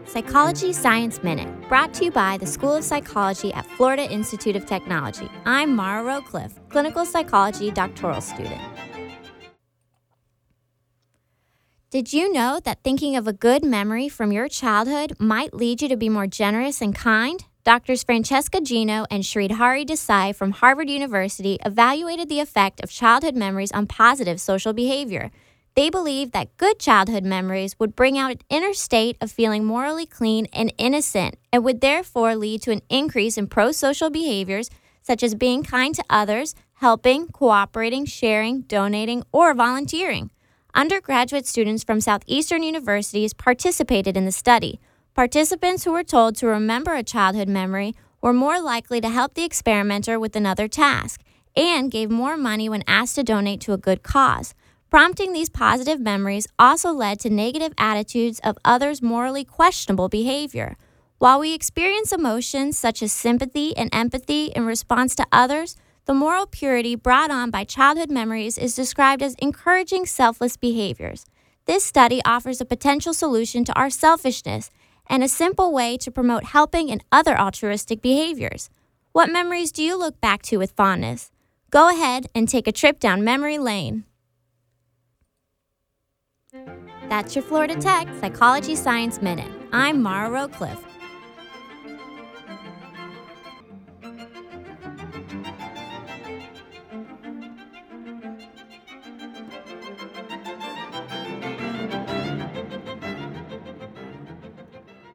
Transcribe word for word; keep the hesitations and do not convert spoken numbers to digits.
Psychology Science Minute, brought to you by the School of Psychology at Florida Institute of Technology. I'm Mara Rowcliffe, clinical psychology doctoral student. Did you know that thinking of a good memory from your childhood might lead you to be more generous and kind? Doctors Francesca Gino and Sridhari Desai from Harvard University evaluated the effect of childhood memories on positive social behavior. They believe that good childhood memories would bring out an inner state of feeling morally clean and innocent and would therefore lead to an increase in pro-social behaviors such as being kind to others, helping, cooperating, sharing, donating, or volunteering. Undergraduate students from Southeastern universities participated in the study. Participants who were told to remember a childhood memory were more likely to help the experimenter with another task and gave more money when asked to donate to a good cause. Prompting these positive memories also led to negative attitudes of others' morally questionable behavior. While we experience emotions such as sympathy and empathy in response to others, the moral purity brought on by childhood memories is described as encouraging selfless behaviors. This study offers a potential solution to our selfishness and a simple way to promote helping and other altruistic behaviors. What memories do you look back to with fondness? Go ahead and take a trip down memory lane. That's your Florida Tech Psychology Science Minute. I'm Mara Rowcliffe,